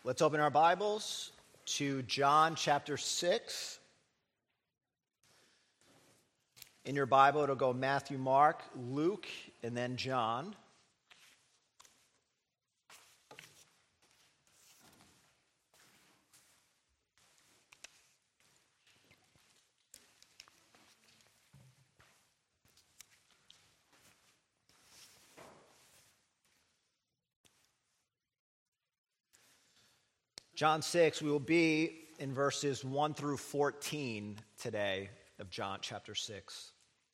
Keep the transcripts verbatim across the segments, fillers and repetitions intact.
Let's open our Bibles to John chapter six. In your Bible, it'll go Matthew, Mark, Luke, and then John. John six, we will be in verses one through fourteen today of John chapter six.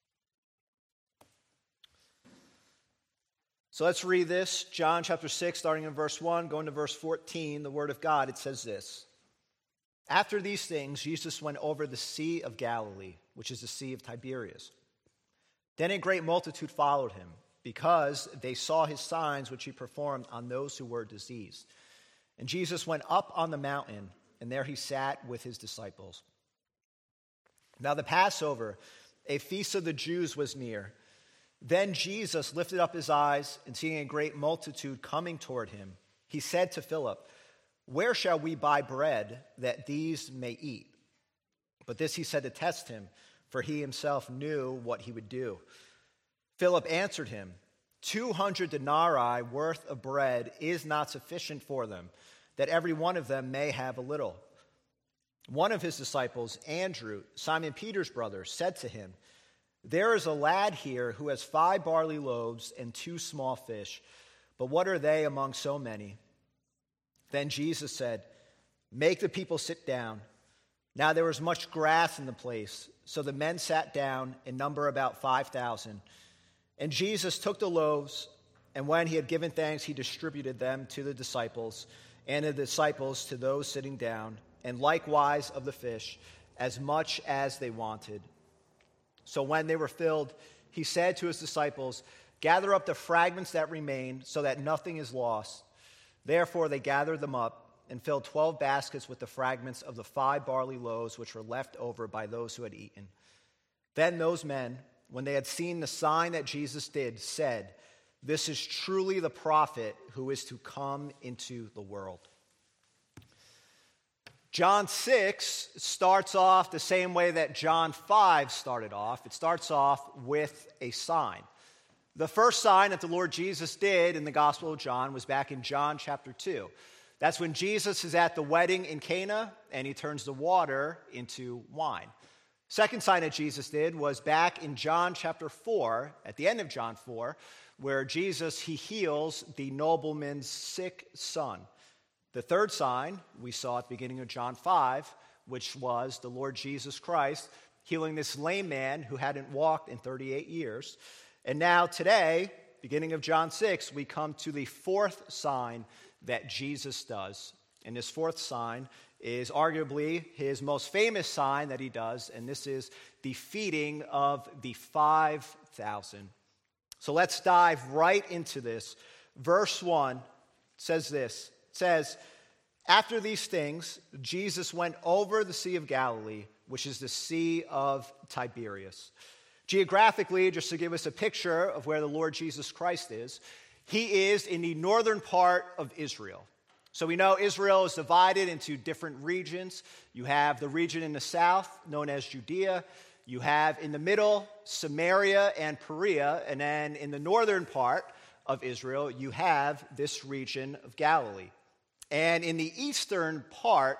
So let's read this. John chapter six, starting in verse one, going to verse fourteen, the word of God, it says this. After these things, Jesus went over the Sea of Galilee, which is the Sea of Tiberias. Then a great multitude followed him, because they saw his signs which he performed on those who were diseased. And Jesus went up on the mountain, and there he sat with his disciples. Now the Passover, a feast of the Jews, was near. Then Jesus lifted up his eyes, and seeing a great multitude coming toward him, he said to Philip, "Where shall we buy bread that these may eat?" But this he said to test him, for he himself knew what he would do. Philip answered him, Two hundred denarii worth of bread is not sufficient for them, that every one of them may have a little. One of his disciples, Andrew, Simon Peter's brother, said to him, There is a lad here who has five barley loaves and two small fish, but what are they among so many? Then Jesus said, Make the people sit down. Now there was much grass in the place, so the men sat down, in number about five thousand. And Jesus took the loaves, and when he had given thanks, he distributed them to the disciples, and the disciples to those sitting down, and likewise of the fish, as much as they wanted. So when they were filled, he said to his disciples, Gather up the fragments that remain, so that nothing is lost. Therefore they gathered them up, and filled twelve baskets with the fragments of the five barley loaves which were left over by those who had eaten. Then those men, when they had seen the sign that Jesus did, said, This is truly the prophet who is to come into the world. John six starts off the same way that John five started off. It starts off with a sign. The first sign that the Lord Jesus did in the Gospel of John was back in John chapter two. That's when Jesus is at the wedding in Cana, and he turns the water into wine. Second sign that Jesus did was back in John chapter four, at the end of John four, where Jesus, he heals the nobleman's sick son. The third sign we saw at the beginning of John five, which was the Lord Jesus Christ healing this lame man who hadn't walked in thirty-eight years. And now today, beginning of John six, we come to the fourth sign that Jesus does. And this fourth sign is arguably his most famous sign that he does, and this is the feeding of the five thousand. So let's dive right into this. Verse one says this. It says, After these things, Jesus went over the Sea of Galilee, which is the Sea of Tiberias. Geographically, just to give us a picture of where the Lord Jesus Christ is, he is in the northern part of Israel. So we know Israel is divided into different regions. You have the region in the south, known as Judea. You have in the middle, Samaria and Perea. And then in the northern part of Israel, you have this region of Galilee. And in the eastern part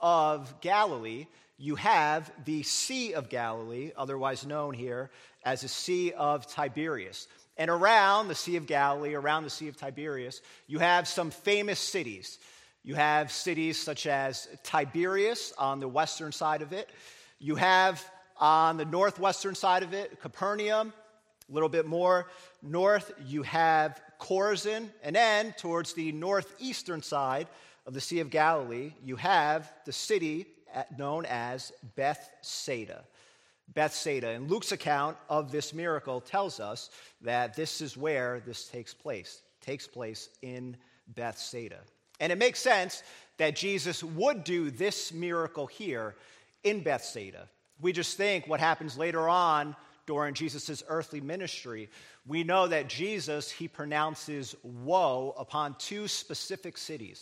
of Galilee, you have the Sea of Galilee, otherwise known here as the Sea of Tiberias. And around the Sea of Galilee, around the Sea of Tiberias, you have some famous cities. You have cities such as Tiberias on the western side of it. You have on the northwestern side of it, Capernaum. A little bit more north, you have Chorazin. And then towards the northeastern side of the Sea of Galilee, you have the city known as Bethsaida. Bethsaida. And Luke's account of this miracle tells us that this is where this takes place. It takes place in Bethsaida. And it makes sense that Jesus would do this miracle here in Bethsaida. We just think what happens later on during Jesus' earthly ministry. We know that Jesus, he pronounces woe upon two specific cities.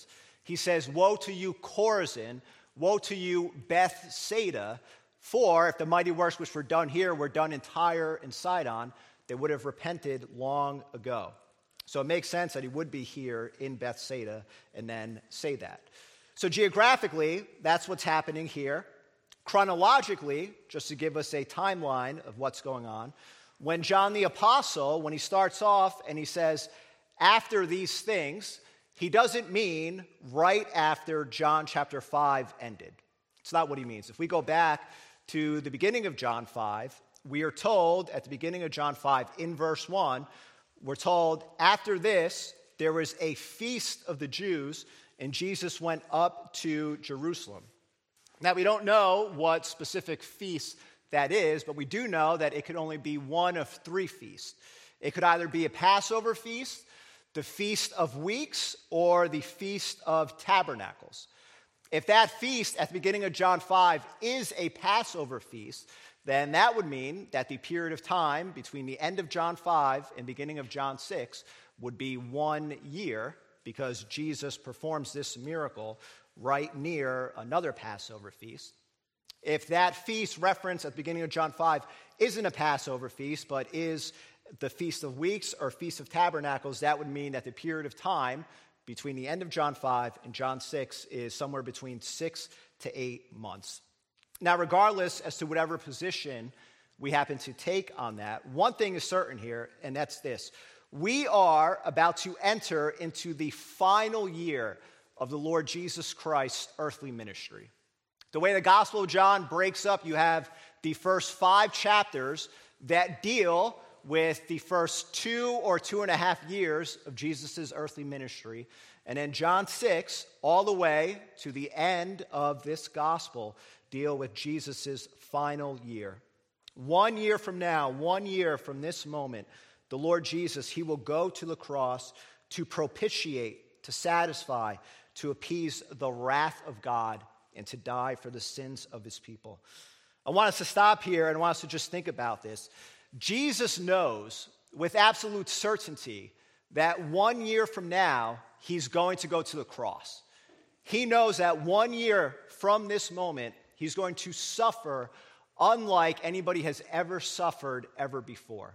He says, "Woe to you, Chorazin! Woe to you, Bethsaida! For if the mighty works which were done here were done in Tyre and Sidon, they would have repented long ago." So it makes sense that he would be here in Bethsaida and then say that. So geographically, that's what's happening here. Chronologically, just to give us a timeline of what's going on, when John the Apostle, when he starts off and he says, "after these things," he doesn't mean right after John chapter five ended. It's not what he means. If we go back to the beginning of John five, we are told at the beginning of John five, in verse one, we're told, "After this, there was a feast of the Jews, and Jesus went up to Jerusalem." Now, we don't know what specific feast that is, but we do know that it could only be one of three feasts. It could either be a Passover feast, the Feast of Weeks, or the Feast of Tabernacles. If that feast at the beginning of John five is a Passover feast, then that would mean that the period of time between the end of John five and beginning of John six would be one year, because Jesus performs this miracle right near another Passover feast. If that feast referenced at the beginning of John five isn't a Passover feast, but is the Feast of Weeks or Feast of Tabernacles, that would mean that the period of time between the end of John five and John six is somewhere between six to eight months. Now, regardless as to whatever position we happen to take on that, one thing is certain here, and that's this. We are about to enter into the final year of the Lord Jesus Christ's earthly ministry. The way the Gospel of John breaks up, you have the first five chapters that deal with the first two or two and a half years of Jesus' earthly ministry. And then John six, all the way to the end of this gospel, deal with Jesus' final year. One year from now, one year from this moment, the Lord Jesus, he will go to the cross to propitiate, to satisfy, to appease the wrath of God, and to die for the sins of his people. I want us to stop here and I want us to just think about this. Jesus knows with absolute certainty that one year from now, he's going to go to the cross. He knows that one year from this moment, he's going to suffer unlike anybody has ever suffered ever before.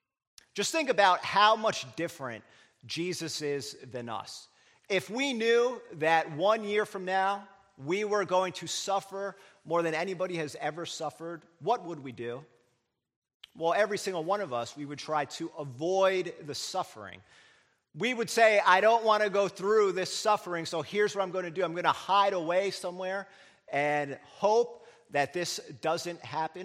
Just think about how much different Jesus is than us. If we knew that one year from now, we were going to suffer more than anybody has ever suffered, what would we do? Well, every single one of us, we would try to avoid the suffering. We would say, I don't want to go through this suffering, so here's what I'm going to do. I'm going to hide away somewhere and hope that this doesn't happen.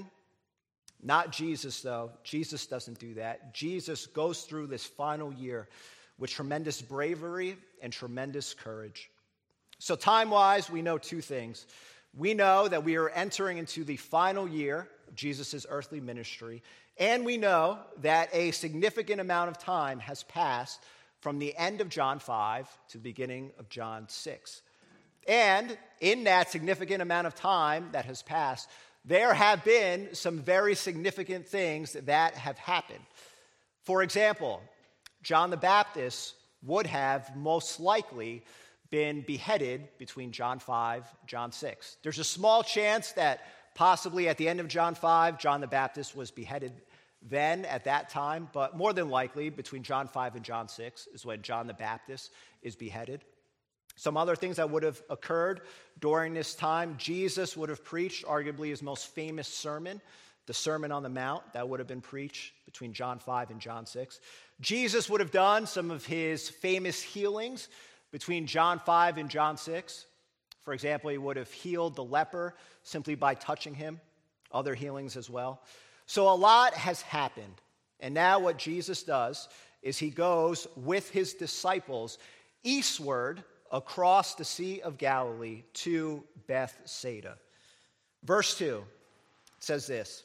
Not Jesus, though. Jesus doesn't do that. Jesus goes through this final year with tremendous bravery and tremendous courage. So time-wise, we know two things. We know that we are entering into the final year of Jesus' earthly ministry, and we know that a significant amount of time has passed from the end of John five to the beginning of John six. And in that significant amount of time that has passed, there have been some very significant things that have happened. For example, John the Baptist would have most likely been beheaded between John five and John six. There's a small chance that possibly at the end of John five, John the Baptist was beheaded then at that time, but more than likely between John five and John six is when John the Baptist is beheaded. Some other things that would have occurred during this time, Jesus would have preached arguably his most famous sermon, the Sermon on the Mount, that would have been preached between John five and John six. Jesus would have done some of his famous healings between John five and John six. For example, he would have healed the leper simply by touching him, other healings as well. So a lot has happened. And now what Jesus does is he goes with his disciples eastward across the Sea of Galilee to Bethsaida. Verse two says this: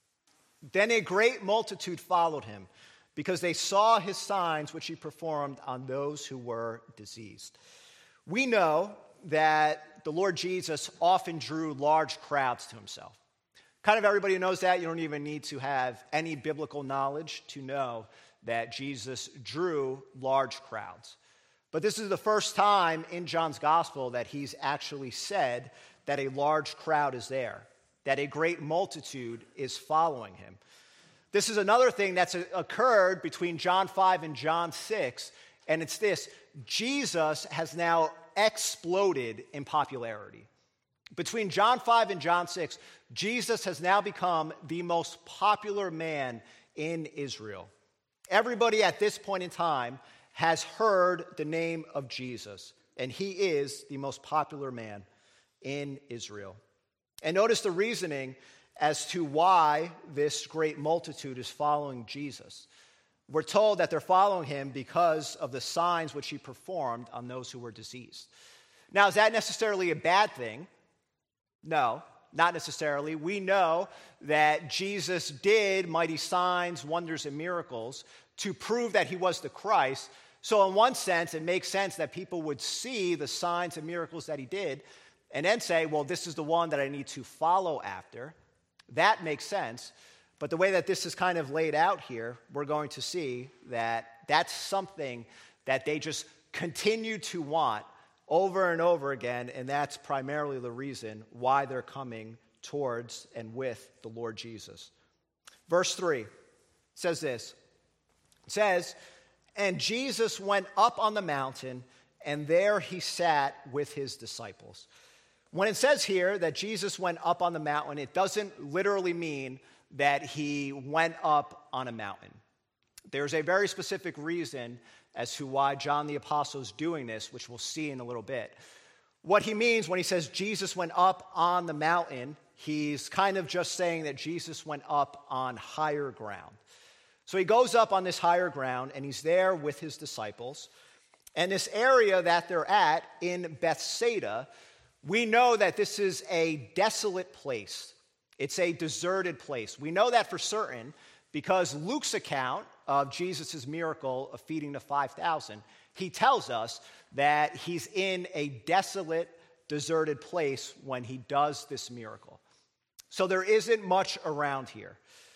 Then a great multitude followed him, because they saw his signs which he performed on those who were diseased. We know that the Lord Jesus often drew large crowds to himself. Kind of everybody knows that. You don't even need to have any biblical knowledge to know that Jesus drew large crowds. But this is the first time in John's gospel that he's actually said that a large crowd is there, that a great multitude is following him. This is another thing that's occurred between John five and John six, and it's this: Jesus has now exploded in popularity. Between John five and John six, Jesus has now become the most popular man in Israel. Everybody at this point in time has heard the name of Jesus, and he is the most popular man in Israel. And notice the reasoning as to why this great multitude is following Jesus. We're told that they're following him because of the signs which he performed on those who were diseased. Now, is that necessarily a bad thing? No, not necessarily. We know that Jesus did mighty signs, wonders, and miracles to prove that he was the Christ. So in one sense, it makes sense that people would see the signs and miracles that he did and then say, well, this is the one that I need to follow after. That makes sense. But the way that this is kind of laid out here, we're going to see that that's something that they just continue to want over and over again, and that's primarily the reason why they're coming towards and with the Lord Jesus. Verse three says this. It says, "And Jesus went up on the mountain, and there he sat with his disciples." When it says here that Jesus went up on the mountain, it doesn't literally mean that he went up on a mountain. There's a very specific reason as to why John the Apostle is doing this, which we'll see in a little bit. What he means when he says Jesus went up on the mountain, he's kind of just saying that Jesus went up on higher ground. So he goes up on this higher ground, and he's there with his disciples. And this area that they're at in Bethsaida, we know that this is a desolate place. It's a deserted place. We know that for certain because Luke's account of Jesus' miracle of feeding the five thousand, he tells us that he's in a desolate, deserted place when he does this miracle. So there isn't much around here.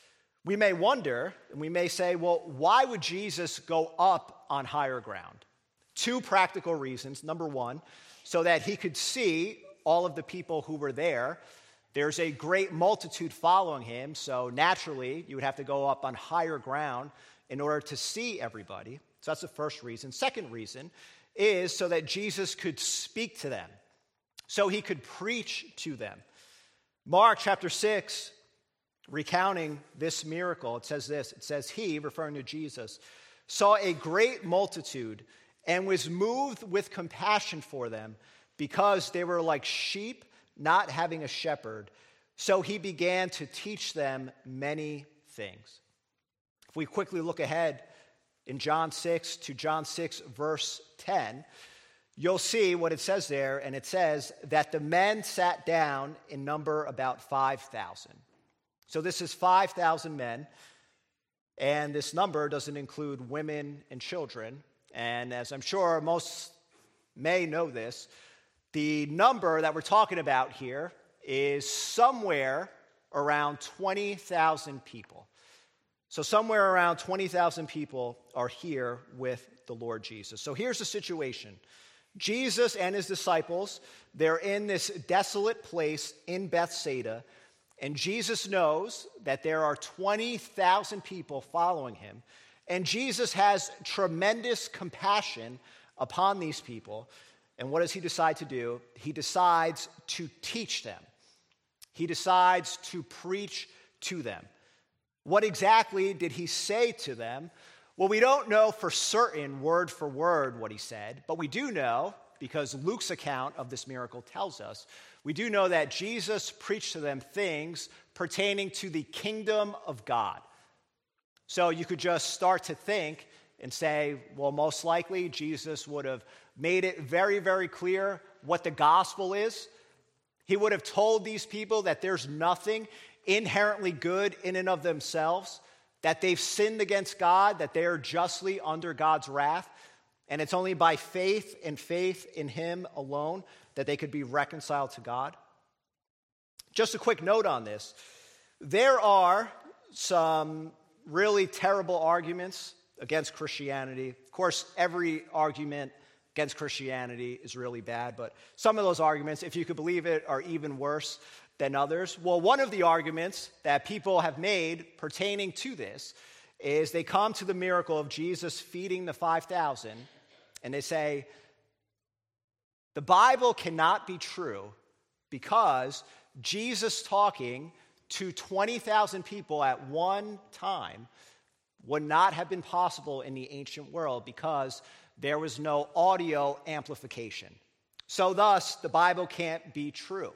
We may wonder, and we may say, well, why would Jesus go up on higher ground? Two practical reasons. Number one, so that he could see all of the people who were there. There's a great multitude following him, so naturally you would have to go up on higher ground in order to see everybody. So that's the first reason. Second reason is so that Jesus could speak to them, so he could preach to them. Mark chapter six, recounting this miracle, it says this. It says, "He," referring to Jesus, "saw a great multitude and was moved with compassion for them because they were like sheep not having a shepherd. So he began to teach them many things." If we quickly look ahead in John six to John six, verse ten, you'll see what it says there, and it says that the men sat down in number about five thousand. So this is five thousand men, and this number doesn't include women and children. And as I'm sure most may know this, the number that we're talking about here is somewhere around twenty thousand people. So somewhere around twenty thousand people are here with the Lord Jesus. So here's the situation. Jesus and his disciples, they're in this desolate place in Bethsaida, and Jesus knows that there are twenty thousand people following him, and Jesus has tremendous compassion upon these people. And what does he decide to do? He decides to teach them. He decides to preach to them. What exactly did he say to them? Well, we don't know for certain, word for word, what he said, but we do know, because Luke's account of this miracle tells us, we do know that Jesus preached to them things pertaining to the kingdom of God. So you could just start to think and say, well, most likely Jesus would have made it very, very clear what the gospel is. He would have told these people that there's nothing inherently good in and of themselves, that they've sinned against God, that they are justly under God's wrath, and it's only by faith and faith in him alone that they could be reconciled to God. Just a quick note on this. There are some really terrible arguments against Christianity. Of course, every argument against Christianity is really bad. But some of those arguments, if you could believe it, are even worse than others. Well, one of the arguments that people have made pertaining to this is they come to the miracle of Jesus feeding the five thousand, and they say, the Bible cannot be true because Jesus talking to twenty thousand people at one time would not have been possible in the ancient world because there was no audio amplification. So thus, the Bible can't be true.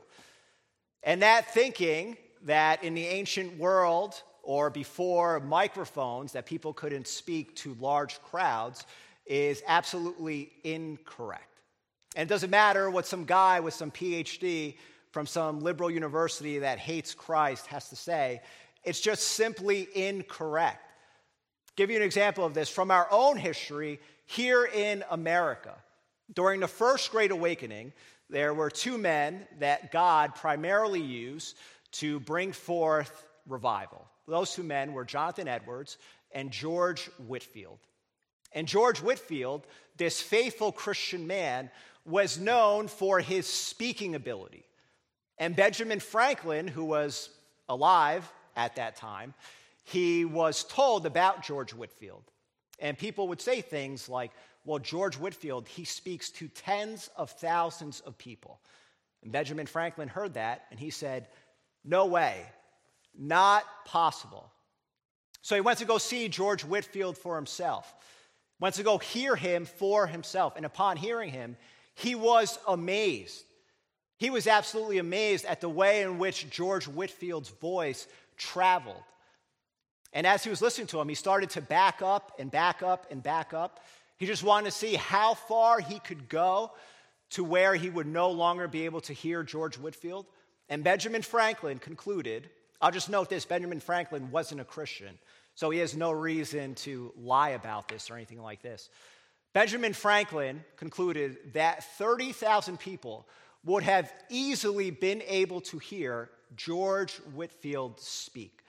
And that thinking that in the ancient world or before microphones that people couldn't speak to large crowds is absolutely incorrect. And it doesn't matter what some guy with some P H D from some liberal university that hates Christ has to say. It's just simply incorrect. Give you an example of this from our own history here in America. During the First Great Awakening, there were two men that God primarily used to bring forth revival. Those two men were Jonathan Edwards and George Whitefield. And George Whitefield, this faithful Christian man, was known for his speaking ability. And Benjamin Franklin, who was alive at that time, he was told about George Whitefield. And people would say things like, well, George Whitefield, he speaks to tens of thousands of people. And Benjamin Franklin heard that, and he said, no way, not possible. So he went to go see George Whitefield for himself, went to go hear him for himself. And upon hearing him, he was amazed. He was absolutely amazed at the way in which George Whitefield's voice traveled. And as he was listening to him, he started to back up and back up and back up. He just wanted to see how far he could go to where he would no longer be able to hear George Whitefield. And Benjamin Franklin concluded, I'll just note this, Benjamin Franklin wasn't a Christian, so he has no reason to lie about this or anything like this. Benjamin Franklin concluded that thirty thousand people would have easily been able to hear George Whitefield speak.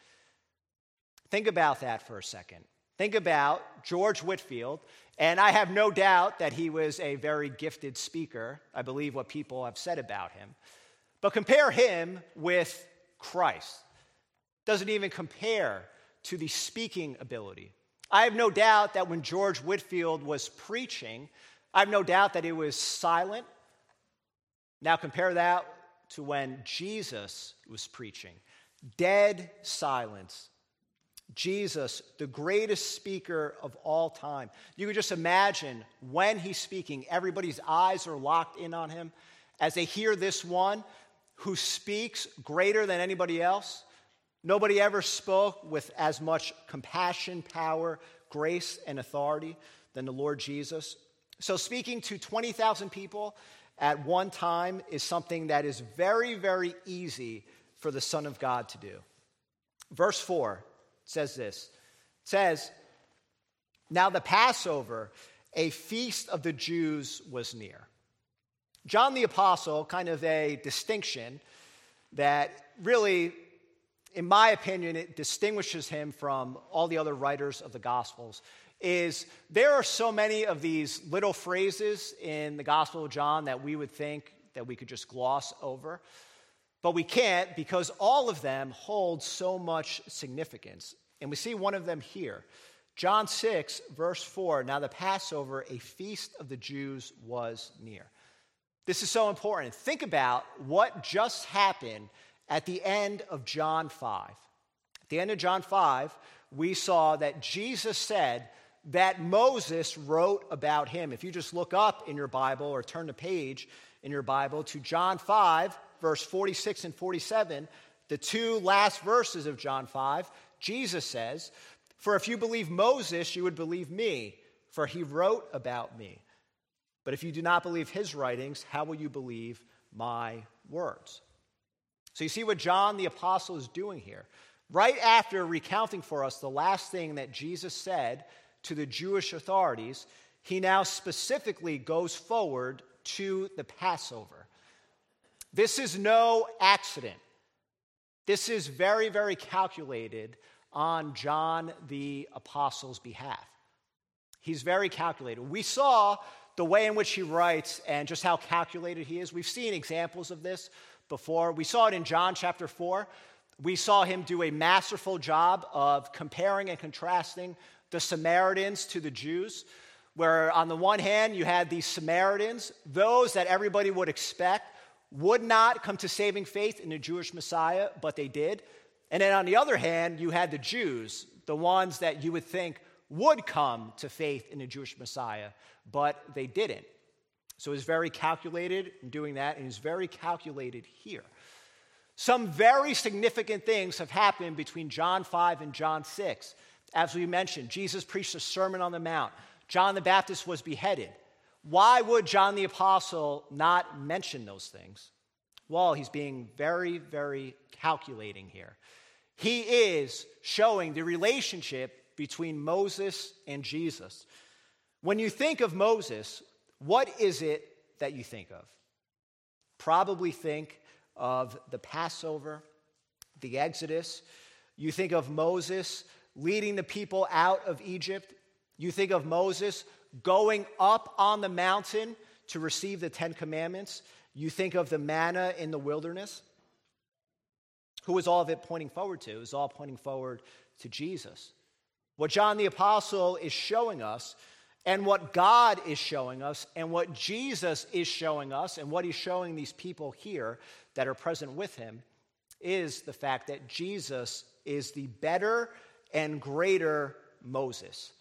Think about that for a second. Think about George Whitefield, and I have no doubt that he was a very gifted speaker. I believe what people have said about him. But compare him with Christ. Doesn't even compare to the speaking ability. I have no doubt that when George Whitefield was preaching, I have no doubt that it was silent. Now compare that to when Jesus was preaching. Dead silence. Jesus, the greatest speaker of all time. You could just imagine when he's speaking, everybody's eyes are locked in on him as they hear this one who speaks greater than anybody else. Nobody ever spoke with as much compassion, power, grace, and authority than the Lord Jesus. So speaking to twenty thousand people at one time is something that is very, very easy for the Son of God to do. Verse four says this. It says, now the Passover, a feast of the Jews, was near. John the Apostle, kind of a distinction that really, in my opinion, it distinguishes him from all the other writers of the Gospels, is there are so many of these little phrases in the Gospel of John that we would think that we could just gloss over. But we can't because all of them hold so much significance. And we see one of them here. John six, verse four, now the Passover, a feast of the Jews, was near. This is so important. Think about what just happened at the end of John five. At the end of John five, we saw that Jesus said that Moses wrote about him. If you just look up in your Bible or turn the page in your Bible to John five, verse forty-six and forty-seven, the two last verses of John five, Jesus says, for if you believe Moses, you would believe me, for he wrote about me. But if you do not believe his writings, how will you believe my words? So you see what John the Apostle is doing here. Right after recounting for us the last thing that Jesus said to the Jewish authorities, he now specifically goes forward to the Passover. This is no accident. This is very, very calculated on John the Apostle's behalf. He's very calculated. We saw the way in which he writes and just how calculated he is. We've seen examples of this before. We saw it in John chapter four. We saw him do a masterful job of comparing and contrasting the Samaritans to the Jews, where on the one hand you had these Samaritans, those that everybody would expect would not come to saving faith in the Jewish Messiah, but they did. And then on the other hand, you had the Jews, the ones that you would think would come to faith in the Jewish Messiah, but they didn't. So he's very calculated in doing that, and he's very calculated here. Some very significant things have happened between John five and John six. As we mentioned, Jesus preached a Sermon on the Mount. John the Baptist was beheaded. Why would John the Apostle not mention those things? Well, he's being very, very calculating here. He is showing the relationship between Moses and Jesus. When you think of Moses, what is it that you think of? Probably think of the Passover, the Exodus. You think of Moses leading the people out of Egypt. You think of Moses going up on the mountain to receive the Ten Commandments. You think of the manna in the wilderness. Who is all of it pointing forward to? It was all pointing forward to Jesus. What John the Apostle is showing us, and what God is showing us, and what Jesus is showing us, and what he's showing these people here that are present with him, is the fact that Jesus is the better and greater Moses.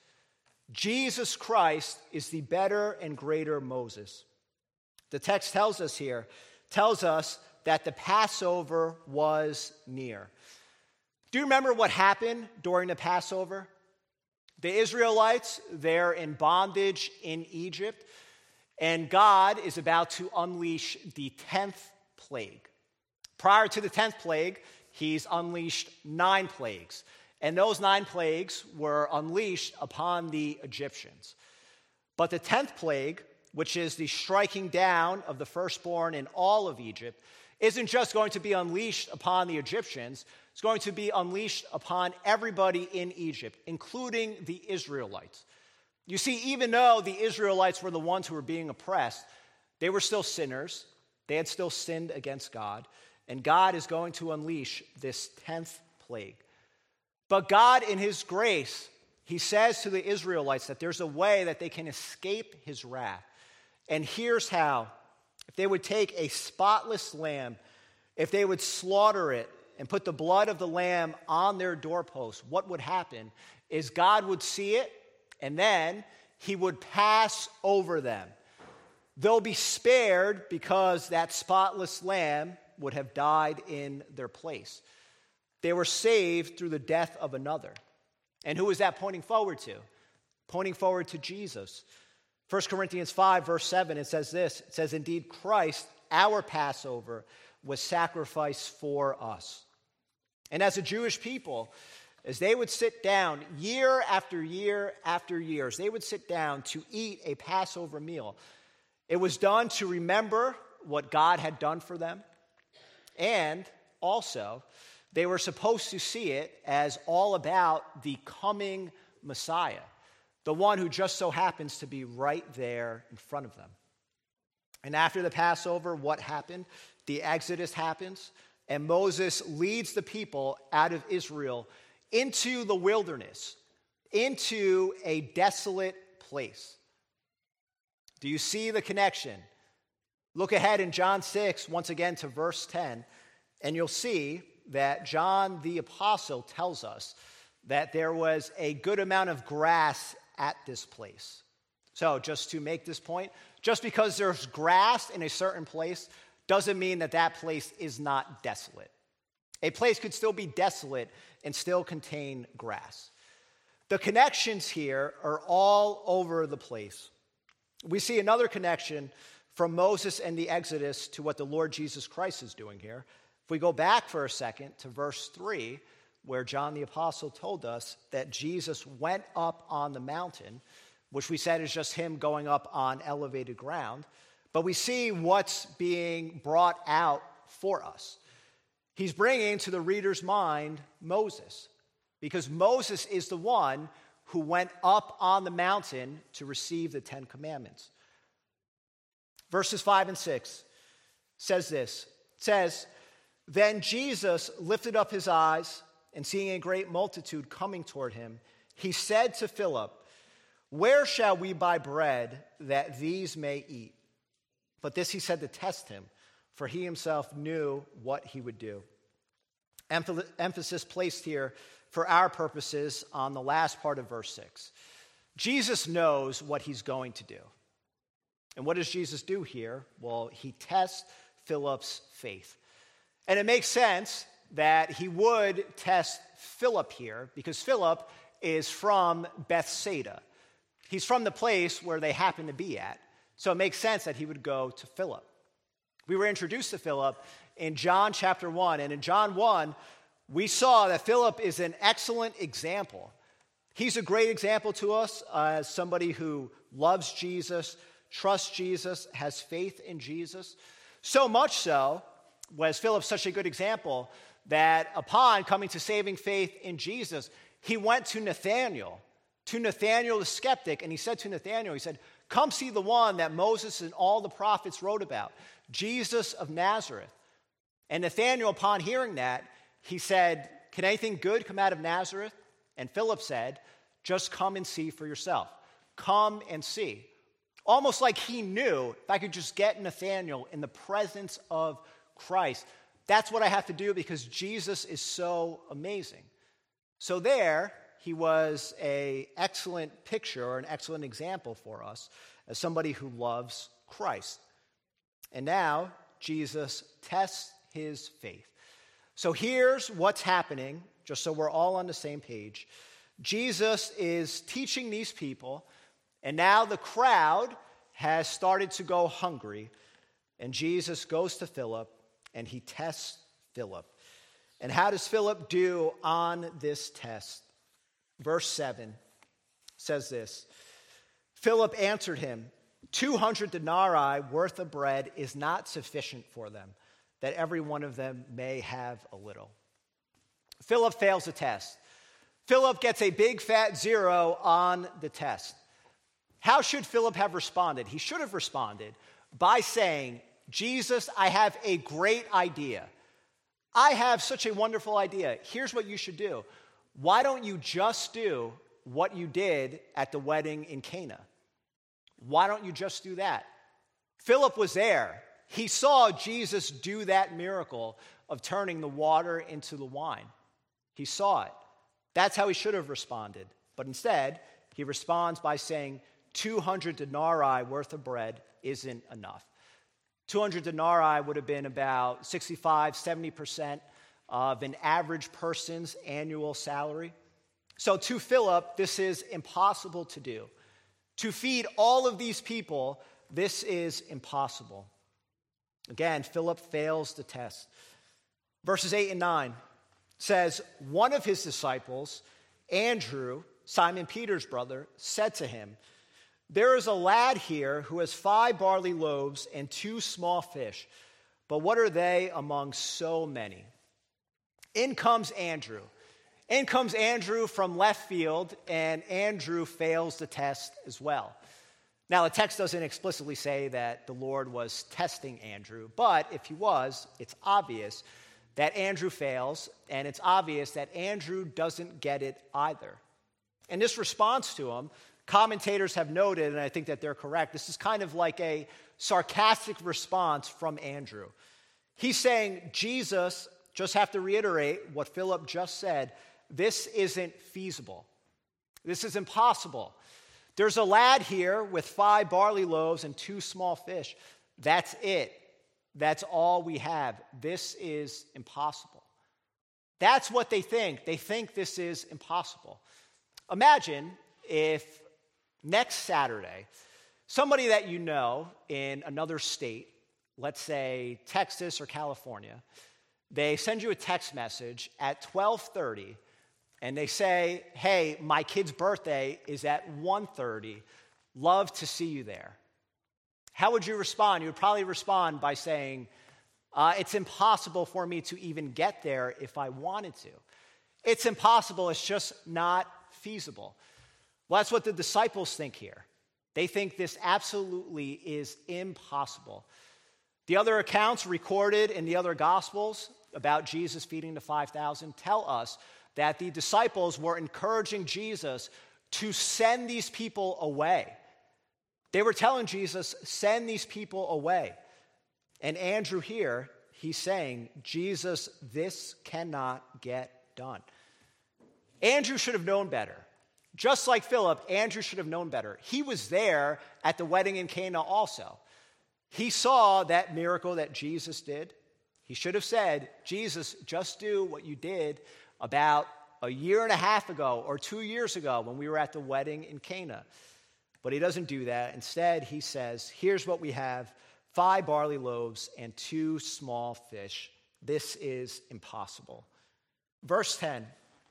Jesus Christ is the better and greater Moses. The text tells us here, tells us that the Passover was near. Do you remember what happened during the Passover? The Israelites, they're in bondage in Egypt, and God is about to unleash the tenth plague. Prior to the tenth plague, he's unleashed nine plagues, and those nine plagues were unleashed upon the Egyptians. But the tenth plague, which is the striking down of the firstborn in all of Egypt, isn't just going to be unleashed upon the Egyptians. It's going to be unleashed upon everybody in Egypt, including the Israelites. You see, even though the Israelites were the ones who were being oppressed, they were still sinners. They had still sinned against God. And God is going to unleash this tenth plague. But God, in his grace, he says to the Israelites that there's a way that they can escape his wrath. And here's how. If they would take a spotless lamb, if they would slaughter it and put the blood of the lamb on their doorpost, what would happen is God would see it, and then he would pass over them. They'll be spared because that spotless lamb would have died in their place. They were saved through the death of another. And who is that pointing forward to? Pointing forward to Jesus. First Corinthians five, verse seven, it says this. It says, "Indeed, Christ, our Passover, was sacrificed for us." And as a Jewish people, as they would sit down year after year after year, as they would sit down to eat a Passover meal, it was done to remember what God had done for them. And also, they were supposed to see it as all about the coming Messiah, the one who just so happens to be right there in front of them. And after the Passover, what happened? The Exodus happens, and Moses leads the people out of Israel into the wilderness, into a desolate place. Do you see the connection? Look ahead in John six, once again to verse ten, and you'll see that John the Apostle tells us that there was a good amount of grass at this place. So just to make this point, just because there's grass in a certain place doesn't mean that that place is not desolate. A place could still be desolate and still contain grass. The connections here are all over the place. We see another connection from Moses and the Exodus to what the Lord Jesus Christ is doing here. If we go back for a second to verse three, where John the Apostle told us that Jesus went up on the mountain, which we said is just him going up on elevated ground, but we see what's being brought out for us. He's bringing to the reader's mind Moses, because Moses is the one who went up on the mountain to receive the Ten Commandments. Verses five and six says this. It says, "Then Jesus lifted up his eyes, and seeing a great multitude coming toward him, he said to Philip, 'Where shall we buy bread that these may eat?' But this he said to test him, for he himself knew what he would do." Emphasis placed here for our purposes on the last part of verse six. Jesus knows what he's going to do. And what does Jesus do here? Well, he tests Philip's faith. And it makes sense that he would test Philip here because Philip is from Bethsaida. He's from the place where they happen to be at. So it makes sense that he would go to Philip. We were introduced to Philip in John chapter one. And in John one, we saw that Philip is an excellent example. He's a great example to us as somebody who loves Jesus, trusts Jesus, has faith in Jesus. So much so was Philip such a good example that upon coming to saving faith in Jesus, he went to Nathanael, to Nathanael the skeptic, and he said to Nathanael, he said, "Come see the one that Moses and all the prophets wrote about, Jesus of Nazareth." And Nathanael, upon hearing that, he said, "Can anything good come out of Nazareth?" And Philip said, "Just come and see for yourself. Come and see." Almost like he knew, if I could just get Nathanael in the presence of Christ, that's what I have to do because Jesus is so amazing. So there, he was an excellent picture or an excellent example for us as somebody who loves Christ. And now, Jesus tests his faith. So here's what's happening, just so we're all on the same page. Jesus is teaching these people, and now the crowd has started to go hungry, and Jesus goes to Philip, and he tests Philip. And how does Philip do on this test? Verse seven says this, "Philip answered him, two hundred denarii worth of bread is not sufficient for them, that every one of them may have a little." Philip fails the test. Philip gets a big fat zero on the test. How should Philip have responded? He should have responded by saying, "Jesus, I have a great idea. I have such a wonderful idea. Here's what you should do. Why don't you just do what you did at the wedding in Cana? Why don't you just do that?" Philip was there. He saw Jesus do that miracle of turning the water into the wine. He saw it. That's how he should have responded. But instead, he responds by saying, two hundred denarii worth of bread isn't enough. two hundred denarii would have been about sixty-five, seventy percent of an average person's annual salary. So to Philip, this is impossible to do. To feed all of these people, this is impossible. Again, Philip fails the test. Verses eight and nine says, "One of his disciples, Andrew, Simon Peter's brother, said to him, 'There is a lad here who has five barley loaves and two small fish, but what are they among so many?' In comes Andrew. In comes Andrew from left field, and Andrew fails the test as well. Now, the text doesn't explicitly say that the Lord was testing Andrew, but if he was, it's obvious that Andrew fails, and it's obvious that Andrew doesn't get it either. And this response to him, commentators have noted, and I think that they're correct, this is kind of like a sarcastic response from Andrew. He's saying, Jesus, just have to reiterate what Philip just said, this isn't feasible. This is impossible. There's a lad here with five barley loaves and two small fish. That's it. That's all we have. This is impossible. That's what they think. They think this is impossible. Imagine if next Saturday, somebody that you know in another state, let's say Texas or California, they send you a text message at twelve thirty, and they say, hey, my kid's birthday is at one thirty. Love to see you there. How would you respond? You would probably respond by saying, uh, it's impossible for me to even get there if I wanted to. It's impossible. It's just not feasible. Well, that's what the disciples think here. They think this absolutely is impossible. The other accounts recorded in the other Gospels about Jesus feeding the five thousand tell us that the disciples were encouraging Jesus to send these people away. They were telling Jesus, send these people away. And Andrew here, he's saying, Jesus, this cannot get done. Andrew should have known better. Just like Philip, Andrew should have known better. He was there at the wedding in Cana also. He saw that miracle that Jesus did. He should have said, Jesus, just do what you did about a year and a half ago or two years ago when we were at the wedding in Cana. But he doesn't do that. Instead, he says, here's what we have, five barley loaves and two small fish. This is impossible. Verse ten,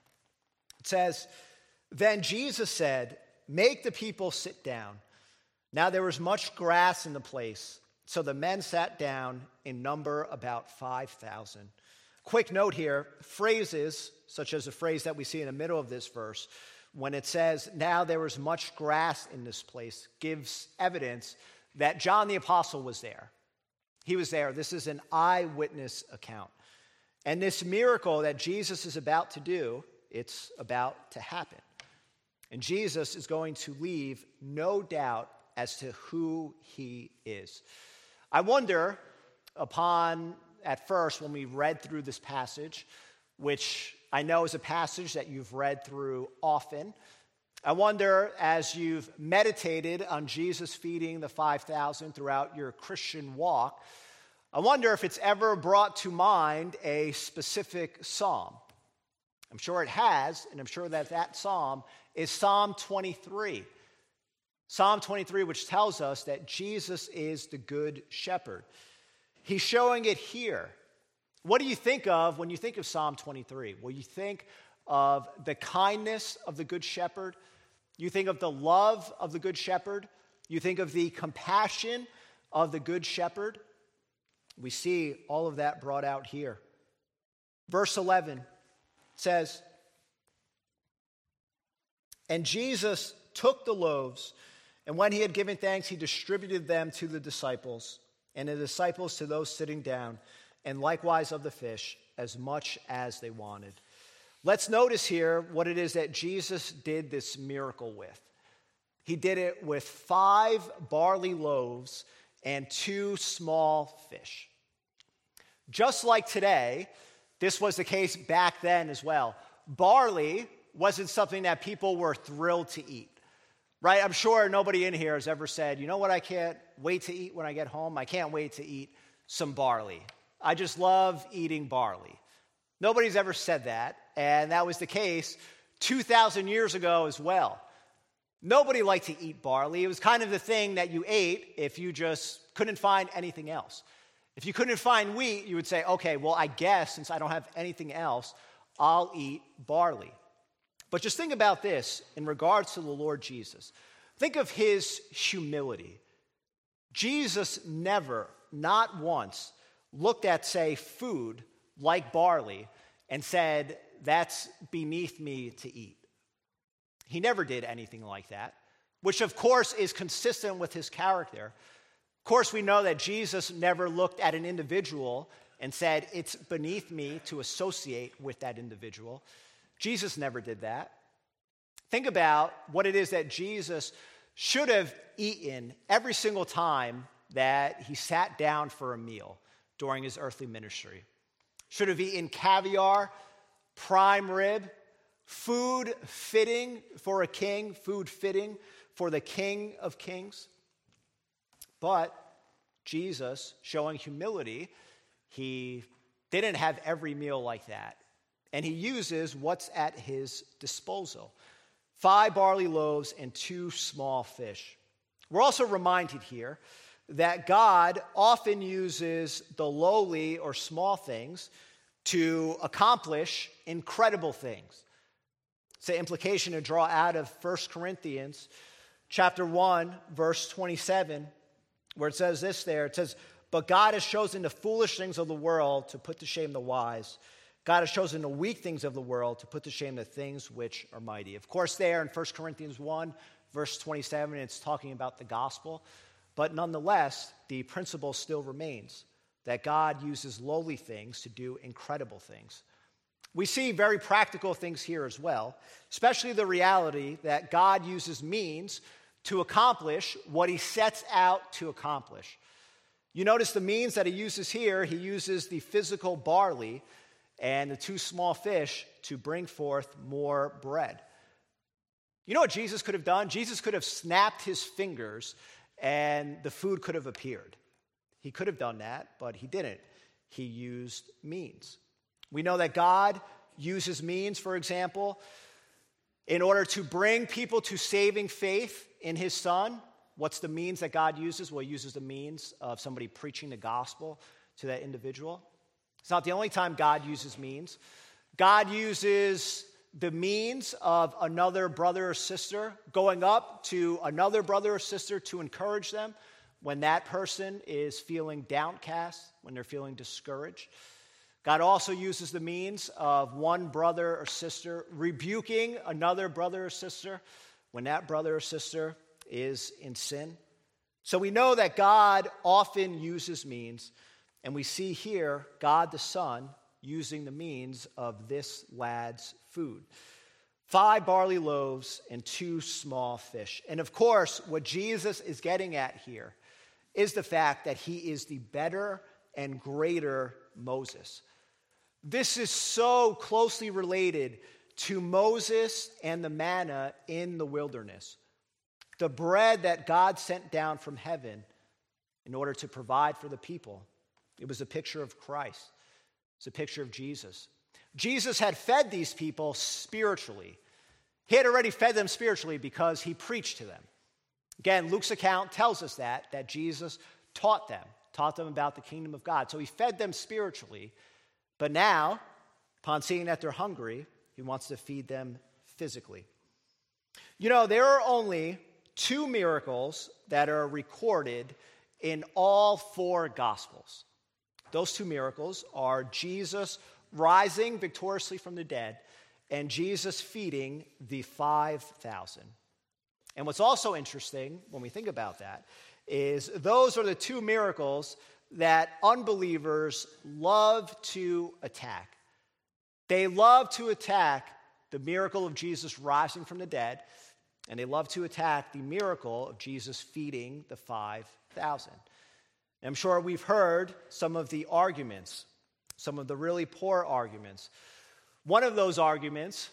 it says, then Jesus said, make the people sit down. Now there was much grass in the place, so the men sat down in number about five thousand. Quick note here, phrases, such as a phrase that we see in the middle of this verse, when it says, now there was much grass in this place, gives evidence that John the Apostle was there. He was there. This is an eyewitness account. And this miracle that Jesus is about to do, it's about to happen. And Jesus is going to leave no doubt as to who he is. I wonder, upon, at first, when we read through this passage, which I know is a passage that you've read through often, I wonder, as you've meditated on Jesus feeding the five thousand throughout your Christian walk, I wonder if it's ever brought to mind a specific psalm. I'm sure it has, and I'm sure that that psalm is Psalm twenty-three. Psalm twenty-three, which tells us that Jesus is the good shepherd. He's showing it here. What do you think of when you think of Psalm twenty-three? Well, you think of the kindness of the good shepherd. You think of the love of the good shepherd. You think of the compassion of the good shepherd. We see all of that brought out here. Verse eleven says, and Jesus took the loaves, and when he had given thanks, he distributed them to the disciples, and the disciples to those sitting down, and likewise of the fish, as much as they wanted. Let's notice here what it is that Jesus did this miracle with. He did it with five barley loaves and two small fish. Just like today, this was the case back then as well. Barley wasn't something that people were thrilled to eat, right? I'm sure nobody in here has ever said, you know what I can't wait to eat when I get home? I can't wait to eat some barley. I just love eating barley. Nobody's ever said that, and that was the case two thousand years ago as well. Nobody liked to eat barley. It was kind of the thing that you ate if you just couldn't find anything else. If you couldn't find wheat, you would say, okay, well, I guess since I don't have anything else, I'll eat barley. But just think about this in regards to the Lord Jesus. Think of his humility. Jesus never, not once, looked at, say, food like barley and said, that's beneath me to eat. He never did anything like that, which of course is consistent with his character. Of course, we know that Jesus never looked at an individual and said, it's beneath me to associate with that individual. Jesus never did that. Think about what it is that Jesus should have eaten every single time that he sat down for a meal during his earthly ministry. Should have eaten caviar, prime rib, food fitting for a king, food fitting for the King of Kings. But Jesus, showing humility, he didn't have every meal like that. And he uses what's at his disposal. Five barley loaves and two small fish. We're also reminded here that God often uses the lowly or small things to accomplish incredible things. It's the implication to draw out of First Corinthians chapter one, verse twenty-seven, where it says this there. It says, but God has chosen the foolish things of the world to put to shame the wise. God has chosen the weak things of the world to put to shame the things which are mighty. Of course, there in First Corinthians one, verse twenty-seven, it's talking about the gospel. But nonetheless, the principle still remains that God uses lowly things to do incredible things. We see very practical things here as well, especially the reality that God uses means to accomplish what he sets out to accomplish. You notice the means that he uses here. He uses the physical barley and the two small fish to bring forth more bread. You know what Jesus could have done? Jesus could have snapped his fingers and the food could have appeared. He could have done that, but he didn't. He used means. We know that God uses means, for example, in order to bring people to saving faith in his Son. What's the means that God uses? Well, he uses the means of somebody preaching the gospel to that individual. It's not the only time God uses means. God uses the means of another brother or sister going up to another brother or sister to encourage them when that person is feeling downcast, when they're feeling discouraged. God also uses the means of one brother or sister rebuking another brother or sister when that brother or sister is in sin. So we know that God often uses means, and we see here God the Son using the means of this lad's food. Five barley loaves and two small fish. And of course, what Jesus is getting at here is the fact that he is the better and greater Moses. This is so closely related to Moses and the manna in the wilderness. The bread that God sent down from heaven in order to provide for the people. It was a picture of Christ. It's a picture of Jesus. Jesus had fed these people spiritually. He had already fed them spiritually because he preached to them. Again, Luke's account tells us that, that Jesus taught them, taught them about the kingdom of God. So he fed them spiritually, but now, upon seeing that they're hungry, he wants to feed them physically. You know, there are only two miracles that are recorded in all four Gospels. Those two miracles are Jesus rising victoriously from the dead and Jesus feeding the five thousand. And what's also interesting when we think about that is those are the two miracles that unbelievers love to attack. They love to attack the miracle of Jesus rising from the dead, and they love to attack the miracle of Jesus feeding the five thousand. I'm sure we've heard some of the arguments, some of the really poor arguments. One of those arguments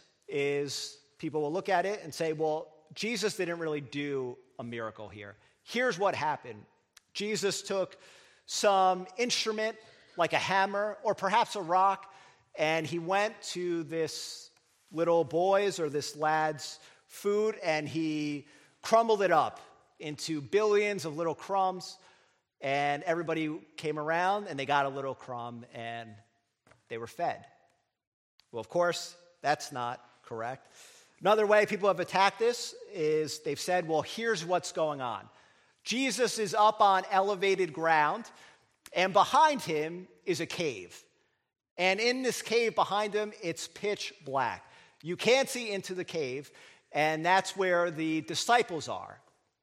is people will look at it and say, well, Jesus didn't really do a miracle here. Here's what happened. Jesus took some instrument like a hammer or perhaps a rock, and he went to this little boy's or this lad's food, and he crumbled it up into billions of little crumbs, and everybody came around, and they got a little crumb, and they were fed. Well, of course, that's not correct. Another way people have attacked this is they've said, well, here's what's going on. Jesus is up on elevated ground, and behind him is a cave. And in this cave behind him, it's pitch black. You can't see into the cave, and that's where the disciples are.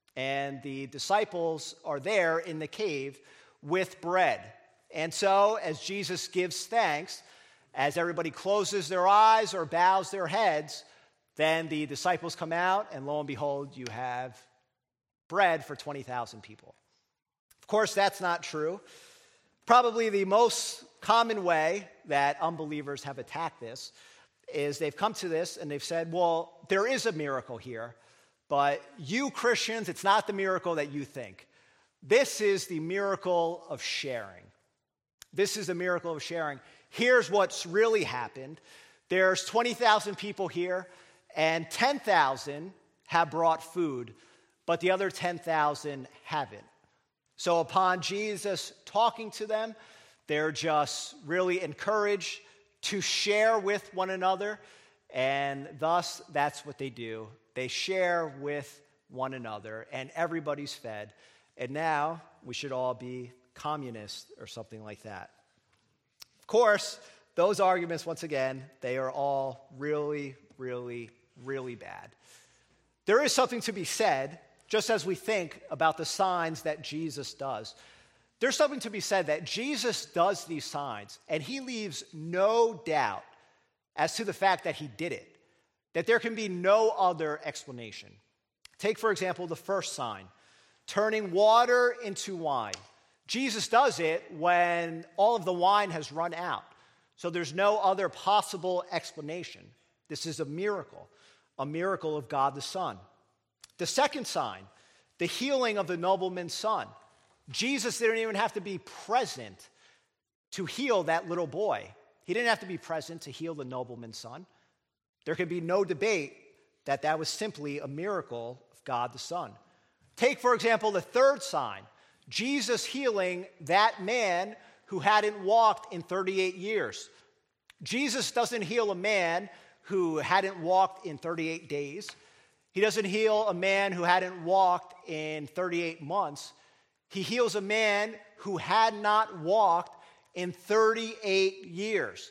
And the disciples are there in the cave with bread. And so, as Jesus gives thanks, as everybody closes their eyes or bows their heads, then the disciples come out, and lo and behold, you have bread for twenty thousand people. Of course, that's not true. Probably the most common way that unbelievers have attacked this is they've come to this and they've said, well, there is a miracle here, but you Christians, it's not the miracle that you think. This is the miracle of sharing. This is the miracle of sharing. Here's what's really happened. There's twenty thousand people here, and ten thousand have brought food, but the other ten thousand haven't. So upon Jesus talking to them, they're just really encouraged to share with one another, and thus that's what they do. They share with one another, and everybody's fed. And now we should all be communists or something like that. Of course, those arguments, once again, they are all really, really, really bad. There is something to be said, just as we think about the signs that Jesus does. There's something to be said that Jesus does these signs, and he leaves no doubt as to the fact that he did it, that there can be no other explanation. Take, for example, the first sign, turning water into wine. Jesus does it when all of the wine has run out, so there's no other possible explanation. This is a miracle, a miracle of God the Son. The second sign, the healing of the nobleman's son. Jesus didn't even have to be present to heal that little boy. He didn't have to be present to heal the nobleman's son. There could be no debate that that was simply a miracle of God the Son. Take, for example, the third sign, Jesus healing that man who hadn't walked in thirty-eight years. Jesus doesn't heal a man who hadn't walked in thirty-eight days. He doesn't heal a man who hadn't walked in thirty-eight months. He heals a man who had not walked in thirty-eight years.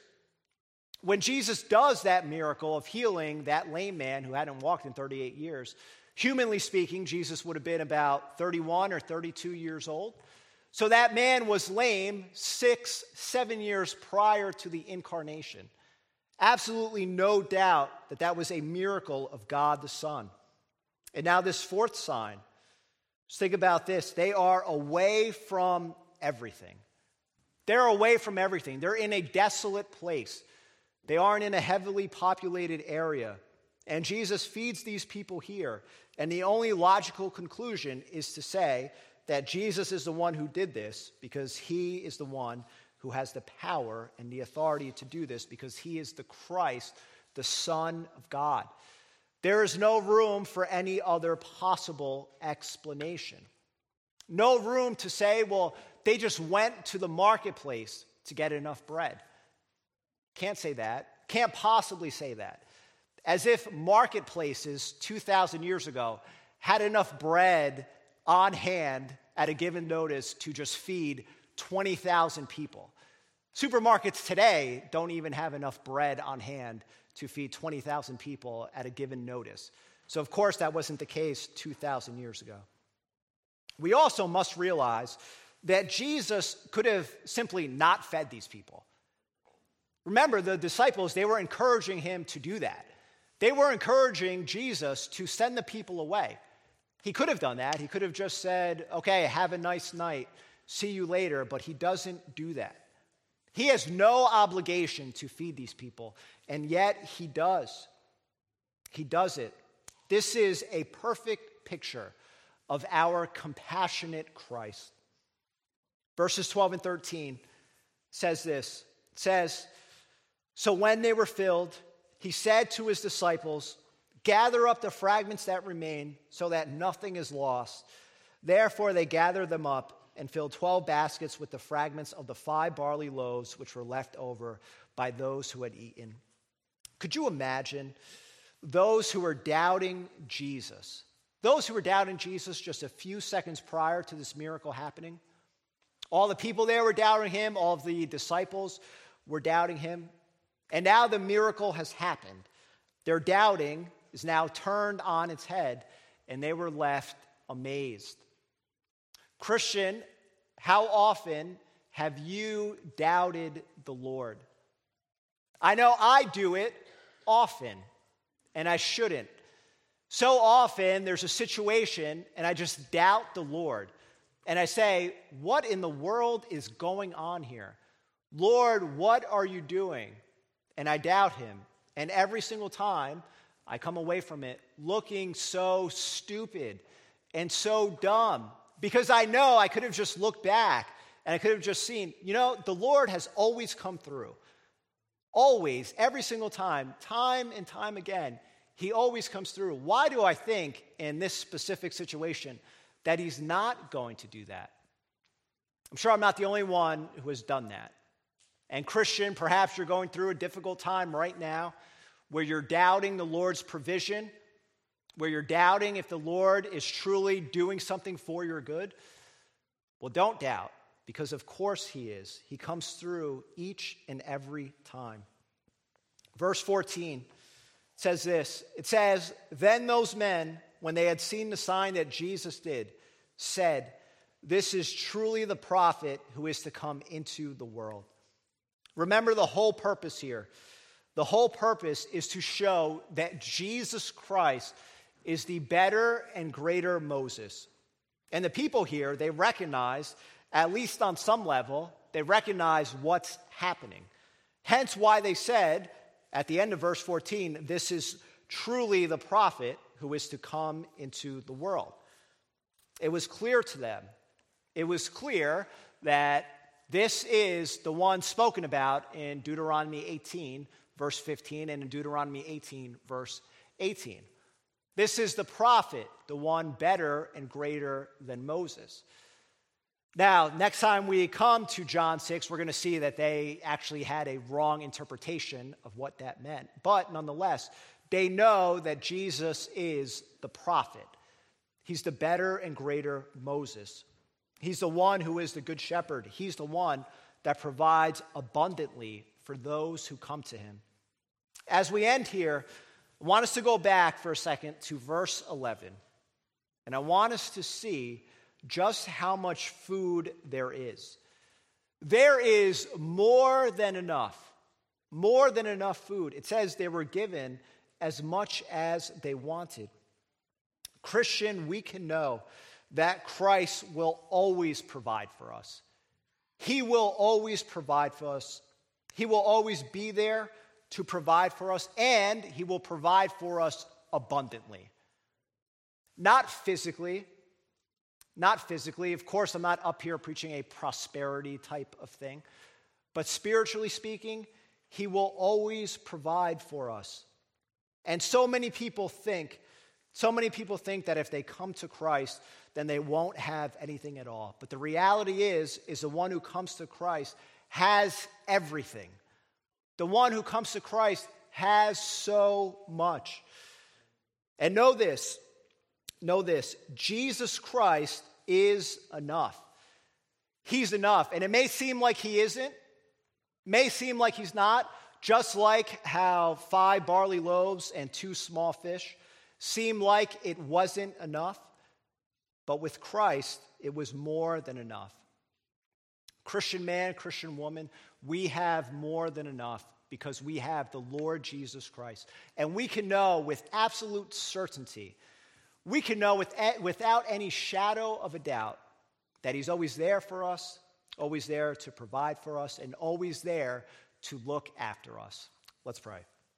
When Jesus does that miracle of healing that lame man who hadn't walked in thirty-eight years, humanly speaking, Jesus would have been about thirty-one or thirty-two years old. So that man was lame six, seven years prior to the incarnation. Absolutely no doubt that that was a miracle of God the Son. And now this fourth sign, just think about this. They are away from everything. They're away from everything. They're in a desolate place. They aren't in a heavily populated area. And Jesus feeds these people here. And the only logical conclusion is to say that Jesus is the one who did this because he is the one who has the power and the authority to do this because he is the Christ, the Son of God. There is no room for any other possible explanation. No room to say, well, they just went to the marketplace to get enough bread. Can't say that. Can't possibly say that. As if marketplaces two thousand years ago had enough bread on hand at a given notice to just feed twenty thousand people. Supermarkets today don't even have enough bread on hand to feed twenty thousand people at a given notice. So, of course, that wasn't the case two thousand years ago. We also must realize that Jesus could have simply not fed these people. Remember, the disciples, they were encouraging him to do that. They were encouraging Jesus to send the people away. He could have done that. He could have just said, okay, have a nice night, see you later, but he doesn't do that. He has no obligation to feed these people, and yet he does. He does it. This is a perfect picture of our compassionate Christ. Verses twelve and thirteen says this. It says, so when they were filled, he said to his disciples, gather up the fragments that remain so that nothing is lost. Therefore they gathered them up and filled twelve baskets with the fragments of the five barley loaves which were left over by those who had eaten. Could you imagine those who were doubting Jesus? Those who were doubting Jesus just a few seconds prior to this miracle happening? All the people there were doubting him. All of the disciples were doubting him. And now the miracle has happened. Their doubting is now turned on its head, and they were left amazed. Christian, how often have you doubted the Lord? I know I do it often, and I shouldn't. So often there's a situation, and I just doubt the Lord. And I say, what in the world is going on here? Lord, what are you doing? And I doubt him. And every single time, I come away from it looking so stupid and so dumb because I know I could have just looked back and I could have just seen, you know, the Lord has always come through. Always, every single time, time and time again, he always comes through. Why do I think in this specific situation that he's not going to do that? I'm sure I'm not the only one who has done that. And Christian, perhaps you're going through a difficult time right now where you're doubting the Lord's provision, where you're doubting if the Lord is truly doing something for your good. Well, don't doubt, because of course he is. He comes through each and every time. Verse fourteen says this. It says, "Then those men, when they had seen the sign that Jesus did, said, 'This is truly the prophet who is to come into the world.'" Remember the whole purpose here. The whole purpose is to show that Jesus Christ is the better and greater Moses. And the people here, they recognize, at least on some level, they recognize what's happening. Hence why they said, at the end of verse fourteen, "This is truly the prophet who is to come into the world." It was clear to them. It was clear that this is the one spoken about in Deuteronomy eighteen, verse fifteen, and in Deuteronomy eighteen, verse eighteen. This is the prophet, the one better and greater than Moses. Now, next time we come to John six, we're going to see that they actually had a wrong interpretation of what that meant. But nonetheless, they know that Jesus is the prophet. He's the better and greater Moses. He's the one who is the good shepherd. He's the one that provides abundantly for those who come to him. As we end here, I want us to go back for a second to verse eleven. And I want us to see just how much food there is. There is more than enough. More than enough food. It says they were given as much as they wanted. Christian, we can know that Christ will always provide for us. He will always provide for us. He will always be there to provide for us, and he will provide for us abundantly. Not physically. Not physically. Of course, I'm not up here preaching a prosperity type of thing. But spiritually speaking, he will always provide for us. And so many people think, so many people think that if they come to Christ, then they won't have anything at all. But the reality is, is the one who comes to Christ has everything. The one who comes to Christ has so much. And know this, know this, Jesus Christ is enough. He's enough. And it may seem like he isn't, may seem like he's not, just like how five barley loaves and two small fish seem like it wasn't enough. But with Christ, it was more than enough. Christian man, Christian woman, we have more than enough because we have the Lord Jesus Christ. And we can know with absolute certainty, we can know with, without any shadow of a doubt that he's always there for us, always there to provide for us, and always there to look after us. Let's pray.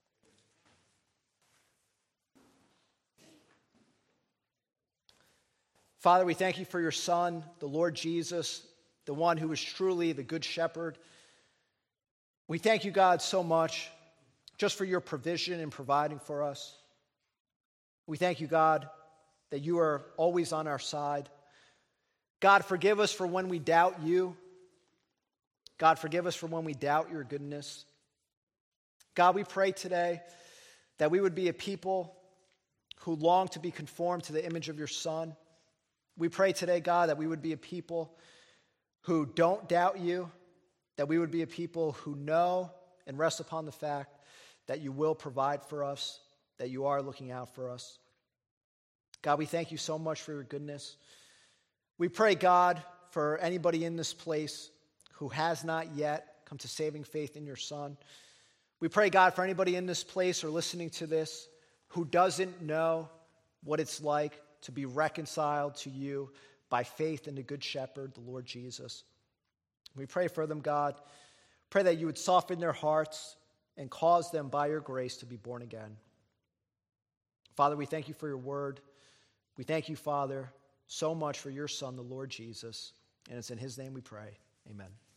Father, we thank you for your Son, the Lord Jesus, the one who is truly the Good Shepherd. We thank you, God, so much just for your provision and providing for us. We thank you, God, that you are always on our side. God, forgive us for when we doubt you. God, forgive us for when we doubt your goodness. God, we pray today that we would be a people who long to be conformed to the image of your Son. We pray today, God, that we would be a people who don't doubt you, that we would be a people who know and rest upon the fact that you will provide for us, that you are looking out for us. God, we thank you so much for your goodness. We pray, God, for anybody in this place who has not yet come to saving faith in your Son. We pray, God, for anybody in this place or listening to this who doesn't know what it's like to be reconciled to you by faith in the Good Shepherd, the Lord Jesus. We pray for them, God. Pray that you would soften their hearts and cause them by your grace to be born again. Father, we thank you for your word. We thank you, Father, so much for your Son, the Lord Jesus. And it's in his name we pray. Amen.